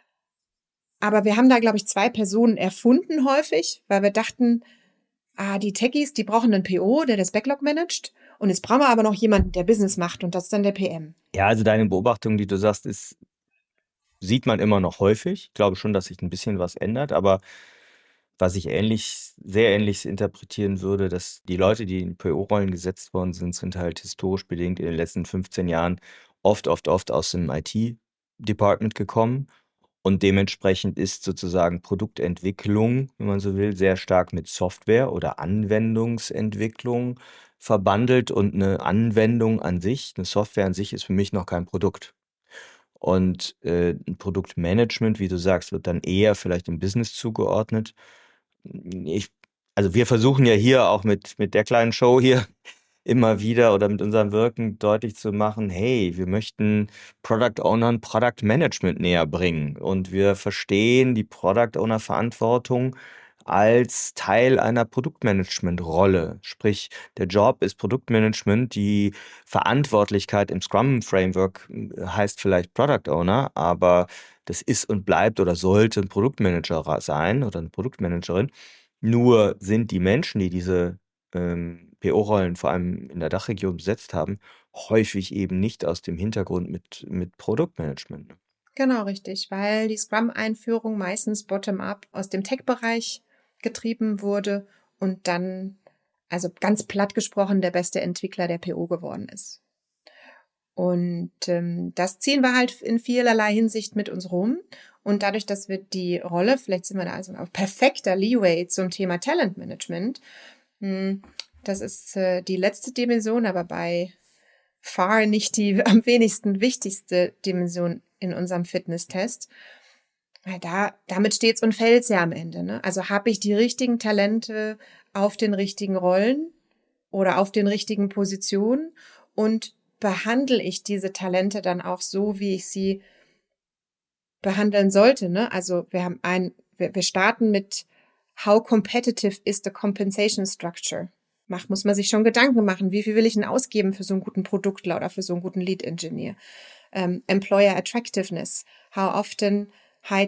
[SPEAKER 3] Aber wir haben da, glaube ich, 2 Personen erfunden häufig, weil wir dachten, die Techies, die brauchen einen PO, der das Backlog managt. Und jetzt brauchen wir aber noch jemanden, der Business macht, und das ist dann der PM.
[SPEAKER 2] Ja, also deine Beobachtung, die du sagst, sieht man immer noch häufig. Ich glaube schon, dass sich ein bisschen was ändert, aber was ich sehr ähnlich interpretieren würde, dass die Leute, die in PO-Rollen gesetzt worden sind halt historisch bedingt in den letzten 15 Jahren oft aus dem IT-Department gekommen. Und dementsprechend ist sozusagen Produktentwicklung, wenn man so will, sehr stark mit Software oder Anwendungsentwicklung verbandelt. Und eine Anwendung an sich, eine Software an sich ist für mich noch kein Produkt. Und ein Produktmanagement, wie du sagst, wird dann eher vielleicht im Business zugeordnet. Also wir versuchen ja hier auch mit der kleinen Show hier immer wieder oder mit unserem Wirken deutlich zu machen, hey, wir möchten Product Ownern Product Management näher bringen und wir verstehen die Product Owner Verantwortung als Teil einer Produktmanagement-Rolle. Sprich, der Job ist Produktmanagement, die Verantwortlichkeit im Scrum-Framework heißt vielleicht Product Owner, aber das ist und bleibt oder sollte ein Produktmanager sein oder eine Produktmanagerin. Nur sind die Menschen, die diese PO-Rollen vor allem in der Dachregion besetzt haben, häufig eben nicht aus dem Hintergrund mit Produktmanagement.
[SPEAKER 3] Genau, richtig, weil die Scrum-Einführung meistens bottom-up aus dem Tech-Bereich getrieben wurde und dann, also ganz platt gesprochen, der beste Entwickler der PO geworden ist. Und das ziehen wir halt in vielerlei Hinsicht mit uns rum. Und dadurch, dass wir die Rolle, vielleicht sind wir da also auf perfekter Leeway zum Thema Talentmanagement, das ist die letzte Dimension, aber bei far nicht die am wenigsten wichtigste Dimension in unserem Fitness-Test. Damit steht's und fällt's ja am Ende. Ne? Also habe ich die richtigen Talente auf den richtigen Rollen oder auf den richtigen Positionen und behandle ich diese Talente dann auch so, wie ich sie behandeln sollte. Ne? Also wir starten mit How competitive is the compensation structure? Muss man sich schon Gedanken machen, wie viel will ich denn ausgeben für so einen guten Produktler oder für so einen guten Lead Engineer? Employer Attractiveness. How often how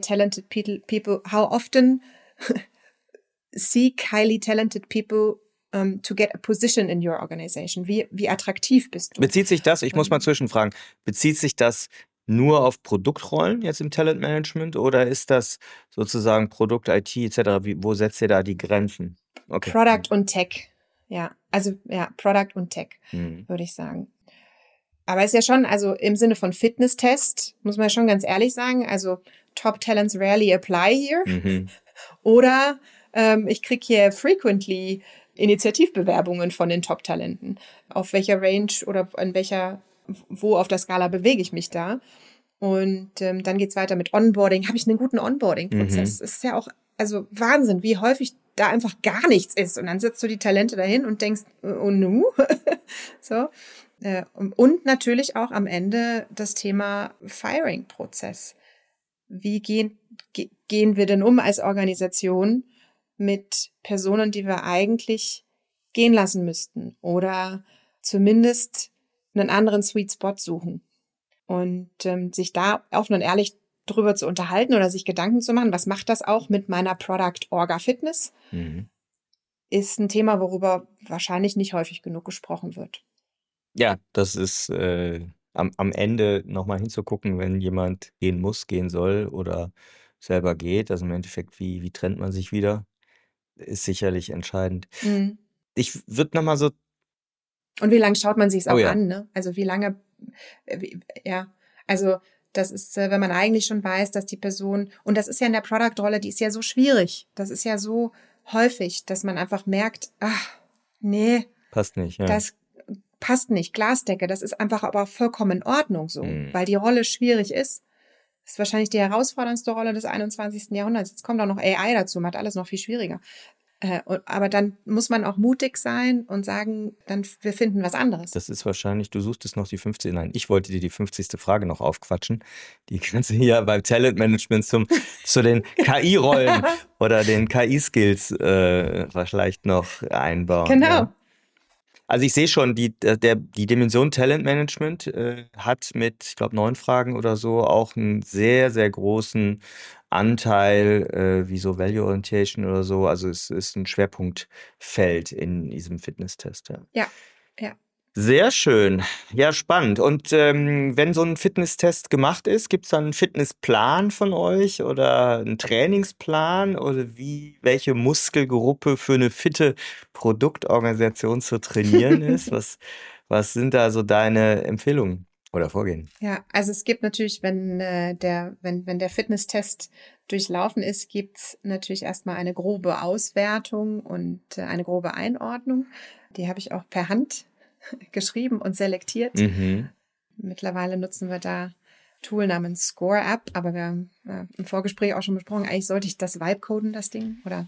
[SPEAKER 3] often seek highly talented people to get a position in your organization? Wie attraktiv bist du?
[SPEAKER 2] Bezieht sich das, ich muss mal zwischenfragen, bezieht sich das nur auf Produktrollen jetzt im Talentmanagement oder ist das sozusagen Produkt, IT etc.? Wo setzt ihr da die Grenzen?
[SPEAKER 3] Okay. Product und Tech. Ja, also ja, Product und Tech, würde ich sagen. Aber ist ja schon, also im Sinne von Fitness-Test, muss man ja schon ganz ehrlich sagen, also Top Talents rarely apply here. Oder ich kriege hier frequently Initiativbewerbungen von den Top-Talenten. Auf welcher Range oder wo auf der Skala bewege ich mich da? Und dann geht's weiter mit Onboarding. Habe ich einen guten Onboarding-Prozess? Das ist ja auch, also Wahnsinn, wie häufig da einfach gar nichts ist. Und dann setzt du die Talente dahin und denkst, oh nu. So. Und natürlich auch am Ende das Thema Firing-Prozess. Wie gehen wir denn um als Organisation mit Personen, die wir eigentlich gehen lassen müssten oder zumindest einen anderen Sweet Spot suchen und sich da offen und ehrlich drüber zu unterhalten oder sich Gedanken zu machen, was macht das auch mit meiner Product Orga Fitness, ist ein Thema, worüber wahrscheinlich nicht häufig genug gesprochen wird.
[SPEAKER 2] Ja, das ist am Ende nochmal hinzugucken, wenn jemand gehen muss, gehen soll oder selber geht. Also im Endeffekt, wie trennt man sich wieder, ist sicherlich entscheidend. Ich würde nochmal so.
[SPEAKER 3] Und wie lange schaut man sich es auch an, ne? Also wie lange, also das ist, wenn man eigentlich schon weiß, dass die Person, und das ist ja in der Product-Rolle, die ist ja so schwierig, das ist ja so häufig, dass man einfach merkt, nee.
[SPEAKER 2] Passt nicht, ja.
[SPEAKER 3] Das passt nicht, Glasdecke, das ist einfach aber vollkommen in Ordnung so, weil die Rolle schwierig ist. Das ist wahrscheinlich die herausforderndste Rolle des 21. Jahrhunderts. Jetzt kommt auch noch AI dazu, macht alles noch viel schwieriger. Aber dann muss man auch mutig sein und sagen, wir finden was anderes.
[SPEAKER 2] Das ist wahrscheinlich, du suchtest noch die 50. Nein, ich wollte dir die 50. Frage noch aufquatschen. Die kannst du hier beim Talentmanagement zu den KI-Rollen oder den KI-Skills vielleicht noch einbauen.
[SPEAKER 3] Genau.
[SPEAKER 2] Ja. Also ich sehe schon, die Dimension Talentmanagement hat mit, ich glaube, 9 Fragen oder so auch einen sehr, sehr großen Anteil, wie so Value Orientation oder so. Also es ist ein Schwerpunktfeld in diesem Fitnesstest.
[SPEAKER 3] Ja.
[SPEAKER 2] Sehr schön. Ja, spannend. Und wenn so ein Fitnesstest gemacht ist, gibt es dann einen Fitnessplan von euch oder einen Trainingsplan oder welche Muskelgruppe für eine fitte Produktorganisation zu trainieren ist? Was sind da so deine Empfehlungen oder Vorgehen?
[SPEAKER 3] Ja, also es gibt natürlich, wenn der Fitnesstest durchlaufen ist, gibt's natürlich erstmal eine grobe Auswertung und eine grobe Einordnung. Die habe ich auch per Hand geschrieben und selektiert.
[SPEAKER 2] Mhm.
[SPEAKER 3] Mittlerweile nutzen wir da ein Tool namens Score App, aber wir haben im Vorgespräch auch schon besprochen, eigentlich sollte ich das Vibe-Coden, das Ding, oder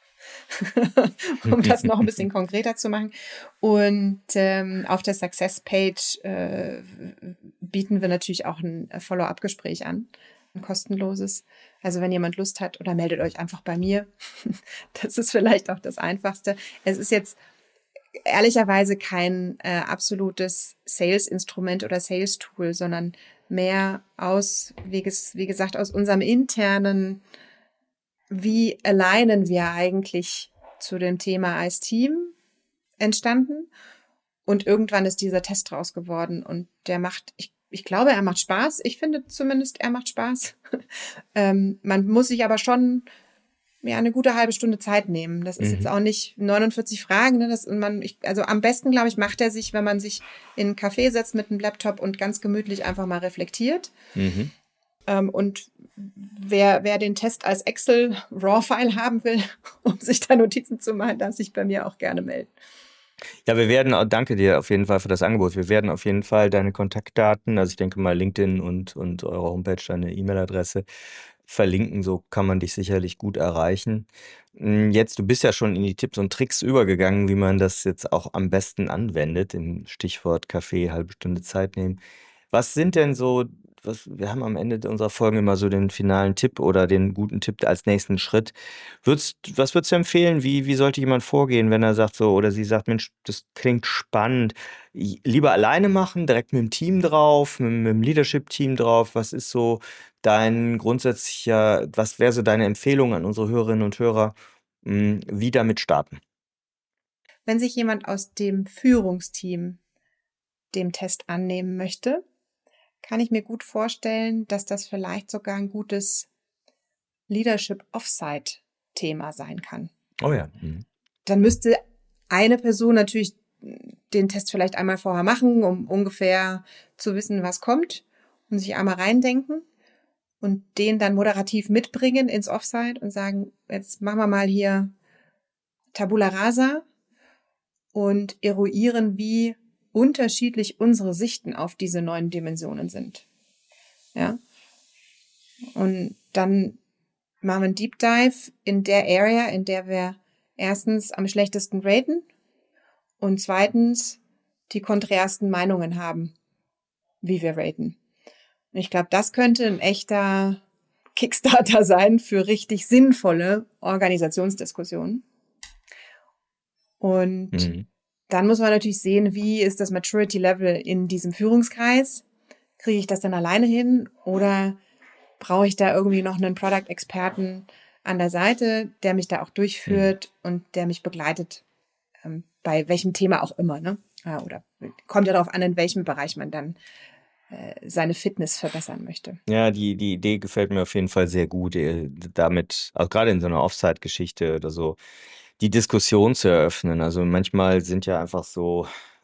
[SPEAKER 3] um das noch ein bisschen konkreter zu machen. Und auf der Success-Page bieten wir natürlich auch ein Follow-up-Gespräch an, ein kostenloses. Also wenn jemand Lust hat, oder meldet euch einfach bei mir. Das ist vielleicht auch das Einfachste. Es ist jetzt ehrlicherweise kein absolutes Sales-Instrument oder Sales-Tool, sondern mehr wie gesagt, aus unserem internen, wie alignen wir eigentlich zu dem Thema als Team entstanden. Und irgendwann ist dieser Test raus geworden und der macht, ich glaube, er macht Spaß. Ich finde zumindest, er macht Spaß. Man muss sich aber schon eine gute halbe Stunde Zeit nehmen. Das ist jetzt auch nicht 49 Fragen. Ne? Also am besten, glaube ich, macht er sich, wenn man sich in einen Café setzt mit einem Laptop und ganz gemütlich einfach mal reflektiert. Und wer den Test als Excel-RAW-File haben will, um sich da Notizen zu machen, darf sich bei mir auch gerne melden.
[SPEAKER 2] Ja, danke dir auf jeden Fall für das Angebot. Wir werden auf jeden Fall deine Kontaktdaten, also ich denke mal LinkedIn und eure Homepage, deine E-Mail-Adresse verlinken, so kann man dich sicherlich gut erreichen. Jetzt, du bist ja schon in die Tipps und Tricks übergegangen, wie man das jetzt auch am besten anwendet, im Stichwort Kaffee, halbe Stunde Zeit nehmen. Was sind denn so, wir haben am Ende unserer Folgen immer so den finalen Tipp oder den guten Tipp als nächsten Schritt. Was würdest du empfehlen? Wie sollte jemand vorgehen, wenn er sagt so, oder sie sagt, Mensch, das klingt spannend. Lieber alleine machen, direkt mit dem Team drauf, mit dem Leadership-Team drauf. Was ist so was wäre so deine Empfehlung an unsere Hörerinnen und Hörer, wie damit starten?
[SPEAKER 3] Wenn sich jemand aus dem Führungsteam dem Test annehmen möchte, kann ich mir gut vorstellen, dass das vielleicht sogar ein gutes Leadership-Offsite-Thema sein kann.
[SPEAKER 2] Oh ja.
[SPEAKER 3] Dann müsste eine Person natürlich den Test vielleicht einmal vorher machen, um ungefähr zu wissen, was kommt und sich einmal reindenken und den dann moderativ mitbringen ins Offsite und sagen, jetzt machen wir mal hier Tabula Rasa und eruieren, wie unterschiedlich unsere Sichten auf diese 9 Dimensionen sind. Ja. Und dann machen wir einen Deep Dive in der Area, in der wir erstens am schlechtesten raten und zweitens die konträrsten Meinungen haben, wie wir raten. Und ich glaube, das könnte ein echter Kickstarter sein für richtig sinnvolle Organisationsdiskussionen. Und dann muss man natürlich sehen, wie ist das Maturity Level in diesem Führungskreis? Kriege ich das dann alleine hin oder brauche ich da irgendwie noch einen Product-Experten an der Seite, der mich da auch durchführt und der mich begleitet, bei welchem Thema auch immer, ne? Oder kommt ja darauf an, in welchem Bereich man dann seine Fitness verbessern möchte.
[SPEAKER 2] Ja, die Idee gefällt mir auf jeden Fall sehr gut, damit, also gerade in so einer Offsite-Geschichte oder so, die Diskussion zu eröffnen. Also manchmal sind ja einfach so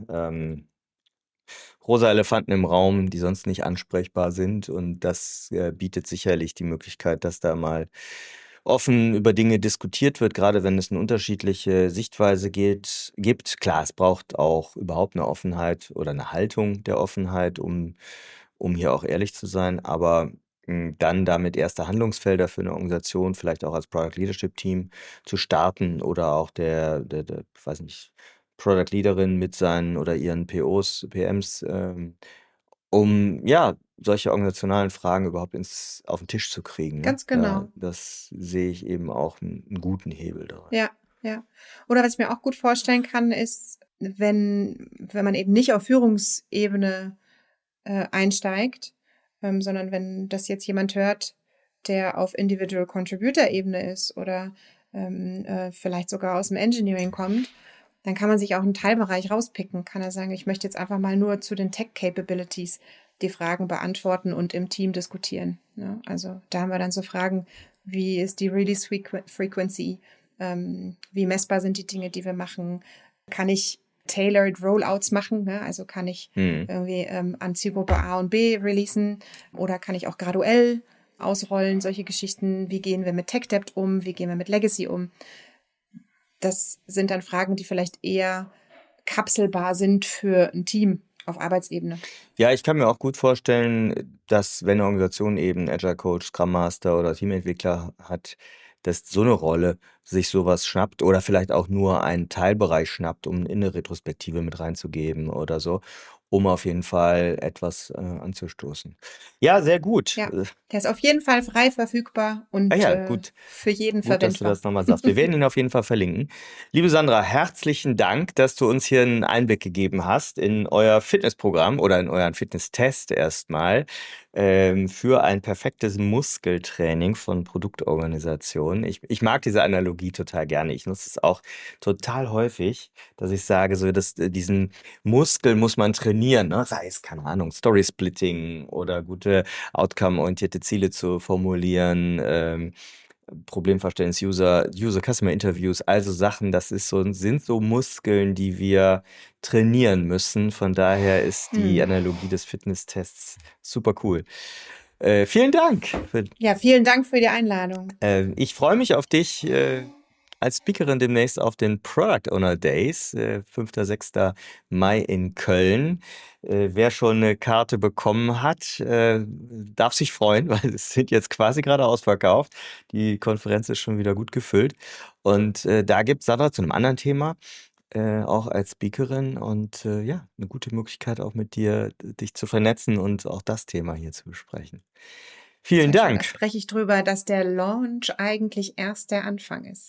[SPEAKER 2] rosa Elefanten im Raum, die sonst nicht ansprechbar sind. Und das bietet sicherlich die Möglichkeit, dass da mal offen über Dinge diskutiert wird, gerade wenn es eine unterschiedliche Sichtweise gibt. Klar, es braucht auch überhaupt eine Offenheit oder eine Haltung der Offenheit, um hier auch ehrlich zu sein. Aber dann damit erste Handlungsfelder für eine Organisation, vielleicht auch als Product Leadership Team zu starten oder auch der weiß nicht, Product Leaderin mit seinen oder ihren POs, PMs, um ja solche organisationalen Fragen überhaupt auf den Tisch zu kriegen. Ne?
[SPEAKER 3] Ganz genau.
[SPEAKER 2] Das sehe ich eben auch einen guten Hebel daran.
[SPEAKER 3] Ja, ja. Oder was ich mir auch gut vorstellen kann, ist, wenn man eben nicht auf Führungsebene einsteigt, sondern wenn das jetzt jemand hört, der auf Individual Contributor Ebene ist oder vielleicht sogar aus dem Engineering kommt, dann kann man sich auch einen Teilbereich rauspicken. Kann er sagen, ich möchte jetzt einfach mal nur zu den Tech Capabilities die Fragen beantworten und im Team diskutieren. Ja, also da haben wir dann so Fragen, wie ist die Release Frequency, wie messbar sind die Dinge, die wir machen, kann ich tailored Rollouts machen, ne? Also kann ich irgendwie an Zielgruppe A und B releasen oder kann ich auch graduell ausrollen, solche Geschichten, wie gehen wir mit Tech Debt um, wie gehen wir mit Legacy um. Das sind dann Fragen, die vielleicht eher kapselbar sind für ein Team auf Arbeitsebene.
[SPEAKER 2] Ja, ich kann mir auch gut vorstellen, dass wenn eine Organisation eben Agile Coach, Scrum Master oder Teamentwickler hat, dass so eine Rolle sich sowas schnappt oder vielleicht auch nur einen Teilbereich schnappt, um in eine Retrospektive mit reinzugeben oder so, um auf jeden Fall etwas anzustoßen. Ja, sehr gut.
[SPEAKER 3] Ja, der ist auf jeden Fall frei verfügbar und
[SPEAKER 2] gut.
[SPEAKER 3] für jeden
[SPEAKER 2] Gut, dass du
[SPEAKER 3] verwendbar.
[SPEAKER 2] das nochmal sagst. Wir werden ihn auf jeden Fall verlinken. Liebe Sandra, herzlichen Dank, dass du uns hier einen Einblick gegeben hast in euer Fitnessprogramm oder in euren Fitnesstest erstmal für ein perfektes Muskeltraining von Produktorganisationen. Ich mag diese Analogie total gerne. Ich nutze es auch total häufig, dass ich sage, so diesen Muskel muss man trainieren, ne? Sei es, keine Ahnung, Story-Splitting oder gute outcome-orientierte Ziele zu formulieren, Problemverständnis, Customer Interviews, also Sachen, sind so Muskeln, die wir trainieren müssen. Von daher ist die Analogie des Fitnesstests super cool. Vielen Dank.
[SPEAKER 3] Ja, vielen Dank für die Einladung.
[SPEAKER 2] Ich freue mich auf dich als Speakerin demnächst auf den Product Owner Days, 5. 6. Mai in Köln. Wer schon eine Karte bekommen hat, darf sich freuen, weil es sind jetzt quasi gerade ausverkauft. Die Konferenz ist schon wieder gut gefüllt. Und da gibt es Sandra zu einem anderen Thema, auch als Speakerin. Und ja, eine gute Möglichkeit auch mit dir, dich zu vernetzen und auch das Thema hier zu besprechen. Vielen
[SPEAKER 3] Sehr schön.
[SPEAKER 2] Dank.
[SPEAKER 3] Da spreche ich drüber, dass der Launch eigentlich erst der Anfang ist.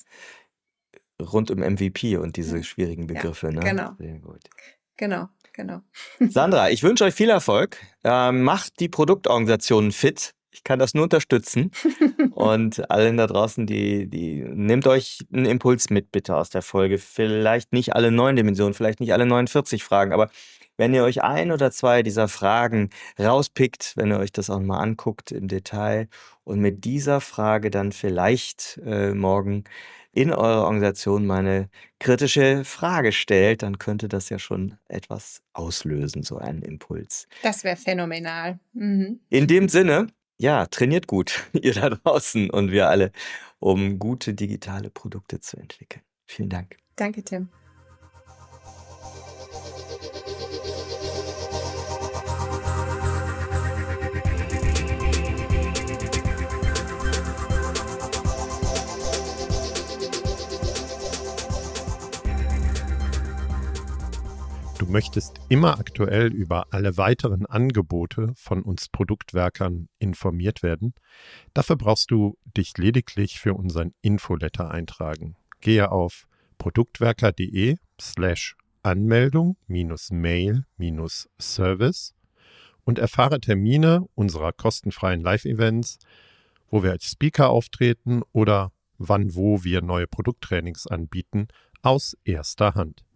[SPEAKER 2] Rund um MVP und diese schwierigen Begriffe, ne?
[SPEAKER 3] Genau.
[SPEAKER 2] Sehr gut.
[SPEAKER 3] Genau.
[SPEAKER 2] Sandra, ich wünsche euch viel Erfolg. Macht die Produktorganisationen fit. Ich kann das nur unterstützen. Und allen da draußen, die nehmt euch einen Impuls mit, bitte, aus der Folge. Vielleicht nicht alle 9 Dimensionen, vielleicht nicht alle 49 Fragen, aber wenn ihr euch 1 oder 2 dieser Fragen rauspickt, wenn ihr euch das auch mal anguckt im Detail und mit dieser Frage dann vielleicht morgen in eurer Organisation mal eine kritische Frage stellt, dann könnte das ja schon etwas auslösen, so einen Impuls.
[SPEAKER 3] Das wäre phänomenal. Mhm.
[SPEAKER 2] In dem Sinne, ja, trainiert gut, ihr da draußen und wir alle, um gute digitale Produkte zu entwickeln. Vielen Dank.
[SPEAKER 3] Danke, Tim.
[SPEAKER 1] Du möchtest immer aktuell über alle weiteren Angebote von uns Produktwerkern informiert werden? Dafür brauchst du dich lediglich für unseren Infoletter eintragen. Gehe auf produktwerker.de/Anmeldung-Mail-Service und erfahre Termine unserer kostenfreien Live-Events, wo wir als Speaker auftreten oder wann wo wir neue Produkttrainings anbieten, aus erster Hand.